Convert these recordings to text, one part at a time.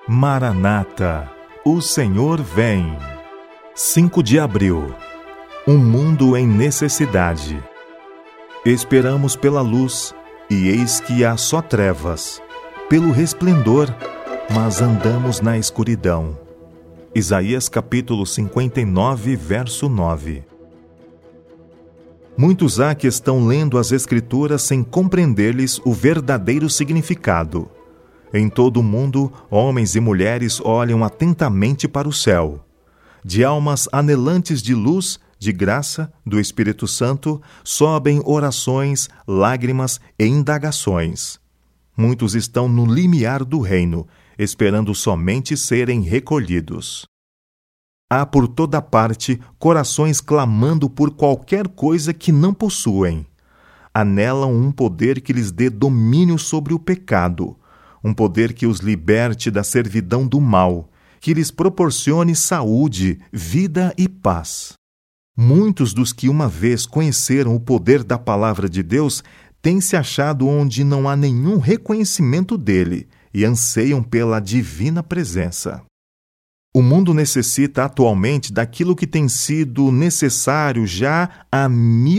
Maranata, o Senhor vem. 5 de abril. Um mundo em necessidade. Esperamos pela luz, e eis que há só trevas, pelo resplendor, mas andamos na escuridão. Isaías capítulo 59, verso 9. Muitos há que estão lendo as Escrituras sem compreender-lhes o verdadeiro significado. Em todo o mundo, homens e mulheres olham atentamente para o céu. De almas anelantes de luz, de graça, do Espírito Santo, sobem orações, lágrimas e indagações. Muitos estão no limiar do reino, esperando somente serem recolhidos. Há por toda parte corações clamando por qualquer coisa que não possuem. Anelam um poder que lhes dê domínio sobre o pecado, um poder que os liberte da servidão do mal, que lhes proporcione saúde, vida e paz. Muitos dos que uma vez conheceram o poder da palavra de Deus têm se achado onde não há nenhum reconhecimento dele e anseiam pela divina presença. O mundo necessita atualmente daquilo que tem sido necessário já há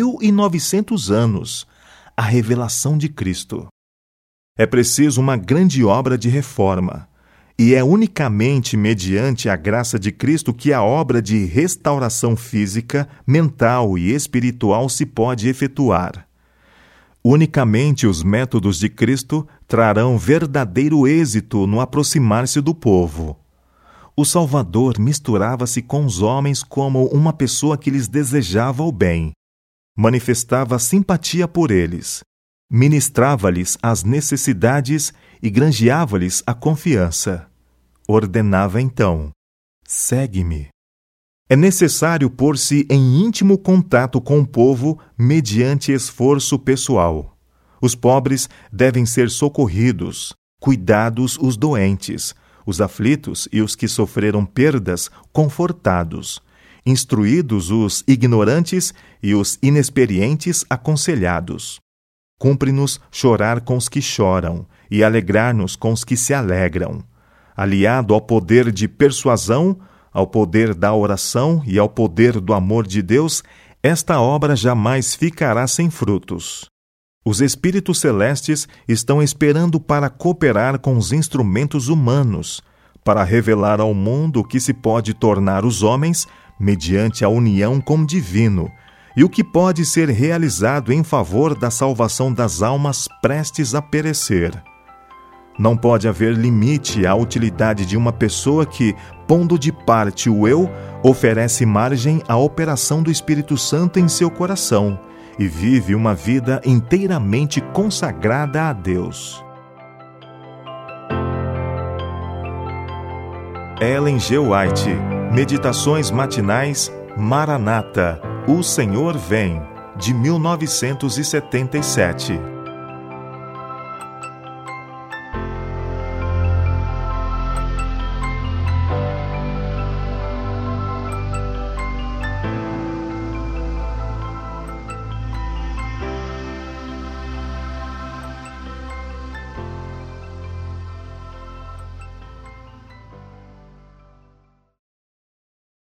1900 anos, a revelação de Cristo. É preciso uma grande obra de reforma, e é unicamente mediante a graça de Cristo que a obra de restauração física, mental e espiritual se pode efetuar. Unicamente os métodos de Cristo trarão verdadeiro êxito no aproximar-se do povo. O Salvador misturava-se com os homens como uma pessoa que lhes desejava o bem. Manifestava simpatia por eles. Ministrava-lhes as necessidades e granjeava-lhes a confiança. Ordenava então: segue-me. É necessário pôr-se em íntimo contato com o povo mediante esforço pessoal. Os pobres devem ser socorridos, cuidados os doentes, os aflitos e os que sofreram perdas confortados, instruídos os ignorantes e os inexperientes aconselhados. Cumpre-nos chorar com os que choram e alegrar-nos com os que se alegram. Aliado ao poder de persuasão, ao poder da oração e ao poder do amor de Deus, esta obra jamais ficará sem frutos. Os espíritos celestes estão esperando para cooperar com os instrumentos humanos, para revelar ao mundo o que se pode tornar os homens mediante a união com o divino, e o que pode ser realizado em favor da salvação das almas prestes a perecer. Não pode haver limite à utilidade de uma pessoa que, pondo de parte o eu, oferece margem à operação do Espírito Santo em seu coração e vive uma vida inteiramente consagrada a Deus. Ellen G. White, Meditações Matinais, Maranata, o Senhor vem, de 1977.